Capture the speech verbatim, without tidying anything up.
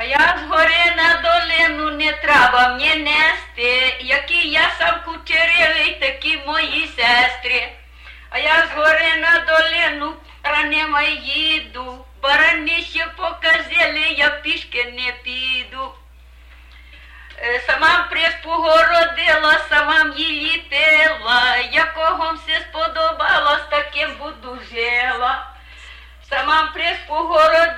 я з гори на долину не треба мені нести, який я сам кучерявий, такі мої сестри. А я з гори на долину ранимо їду, барани ще показали, я пішки не піду. Сама приспу городила, сама її ліпила, якого все сподобалось, таким буду жила. Сама приспу городила,